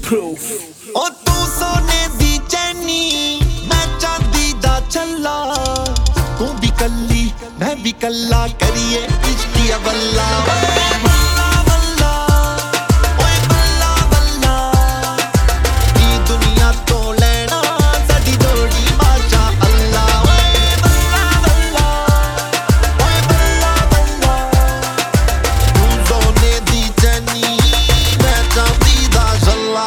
proof ओ तू सोने दी चैनी मैं चांदी दा छल्ला तू भी कल्ली मैं भी कल्ला करिए इश्किया बल्ला बल्ला बल्ला ओए बल्ला बल्ला ई दुनिया तो लेना साडी जोड़ी माशा अल्लाह ओए बल्ला बल्ला ओए बल्ला बल्ला तू सोने दी चैनी मैं चांदी दा छल्ला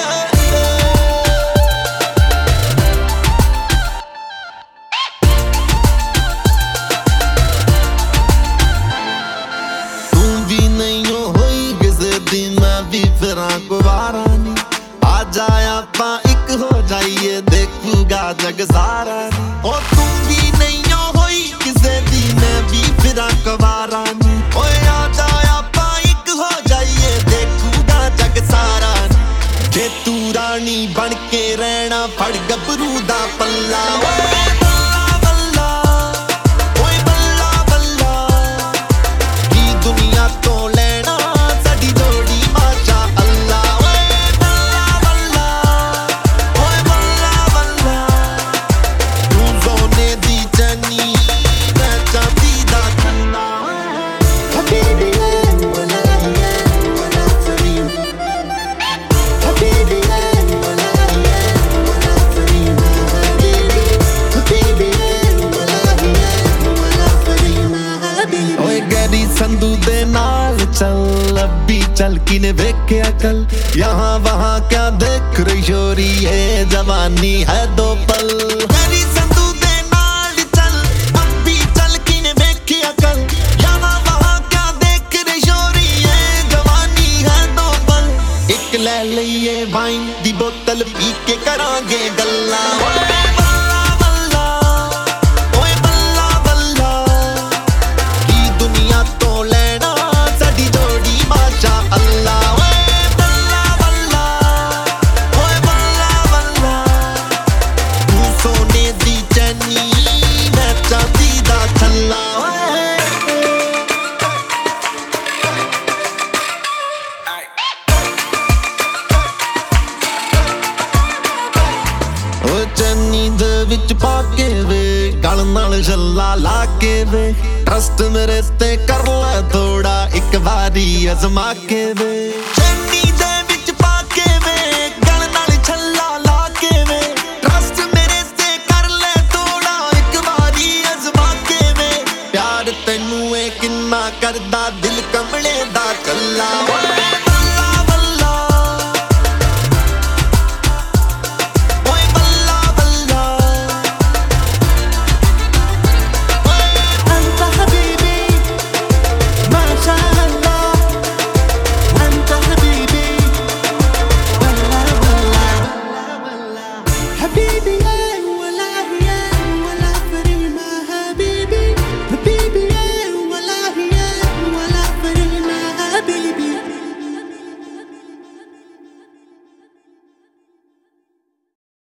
गुवारा नी आ जाए आपा एक हो जाइए देखूगा जग सारा नी ओ तू भी नहीं होई किसे दी मैं भी फिरा गवारा नी ओए आ जाए आपा एक हो जाइए देखूगा जग सारा नी जे तू रानी बन के रहना फड़ गबरू दा पल्ला संधू दे नाल चल अभी चल किने वेखे अकल यहाँ वहाँ क्या देख रही छोरी है जवानी है दो पल संधू दे नाल चल अभी चल किने वेखे अकल यहाँ वहाँ क्या देख रही छोरी है जवानी है दो पल एक ले लिए वाइन दी बोतल पी के करांगे गल्ला चन्नी दे विच पाके वे गल नाल छल्ला लाके वे ट्रस्ट मेरे ते कर ले थोड़ा एक बारी अजमा के वे चन्नी दे विच पाके वे गल नाल छल्ला लाके वे ट्रस्ट मेरे ते कर ले थोड़ा एक बारी अजमा के वे प्यार तैनू ए किन्ना करदा दिल कमले दा कल्ला